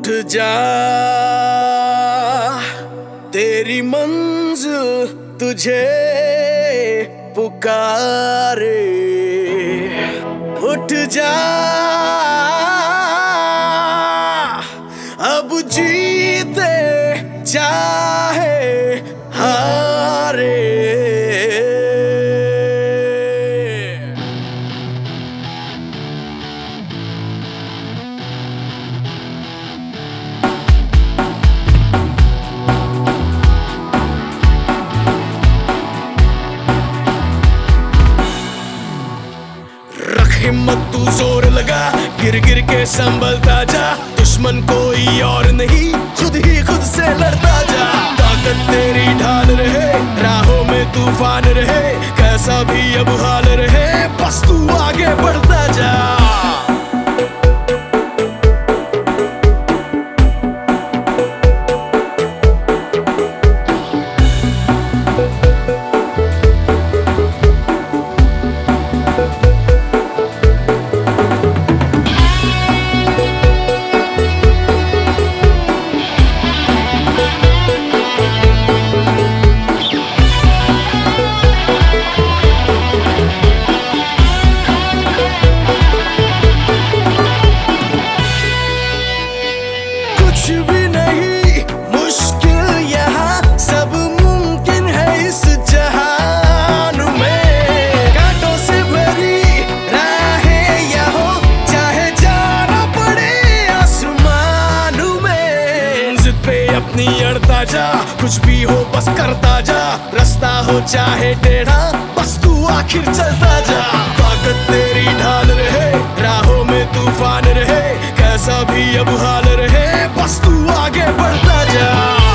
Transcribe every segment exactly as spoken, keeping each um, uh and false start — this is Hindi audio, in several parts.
उठ जा, तेरी मंजिल तुझे पुकारे। उठ जा, अब जीते चाहे हारे। हिम्मत तू जोर लगा, गिर गिर के संभलता जा। दुश्मन कोई और नहीं, खुद ही खुद से लड़ता जा। ताकत तेरी ढाल रहे, राहों में तूफान रहे। कैसा भी अब हाल रहे, बस तू आगे बढ़ता जा। कुछ भी नहीं मुश्किल यहाँ, सब मुमकिन है इस जहान में। कांटों से भरी राहें या हो, चाहे जाना पड़े आसमान में। जिद पे अपनी अड़ता जा, कुछ भी हो बस करता जा। रास्ता हो चाहे टेढ़ा, बस तू आखिर चलता जा। ताकत तेरी ढाल रहे, राहों में तूफान रहे। कैसा भी अब हाल रहे, बस तू आगे बढ़ता जा।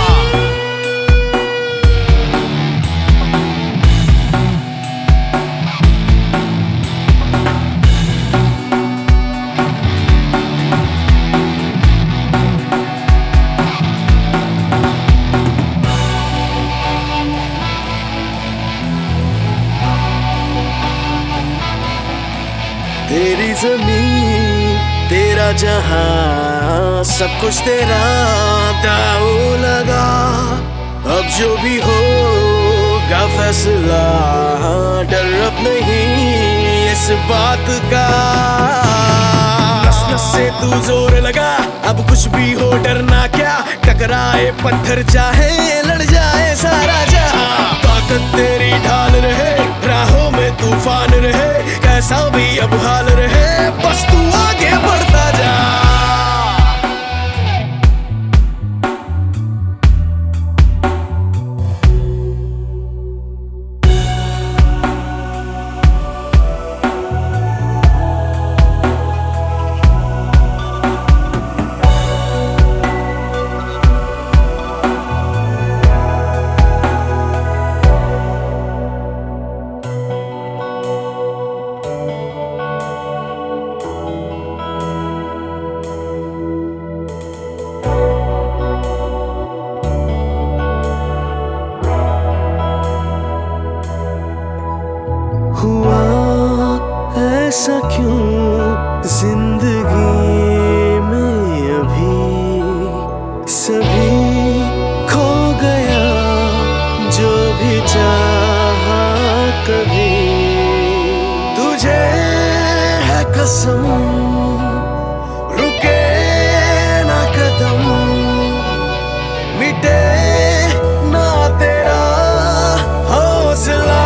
तेरी जमीन तेरा जहां, सब कुछ तेरा दाव लगा। अब जो भी होगा फैसला, डर अब नहीं इस बात का। नस नस से तू जोर लगा, अब कुछ भी हो डरना क्या। टकराए पत्थर चाहे लड़ जाए सारा जहां। ताकत तेरी ढाल रहे, राहों में तूफान रहे। कैसा भी अब हाल रहे, बस तू आगे बढ़ता जा। हुआ ऐसा क्यों जिंदगी में, अभी सभी खो गया जो भी चाहा कभी। तुझे है कसम, रुके ना कदम, मिटे ना तेरा हौसला।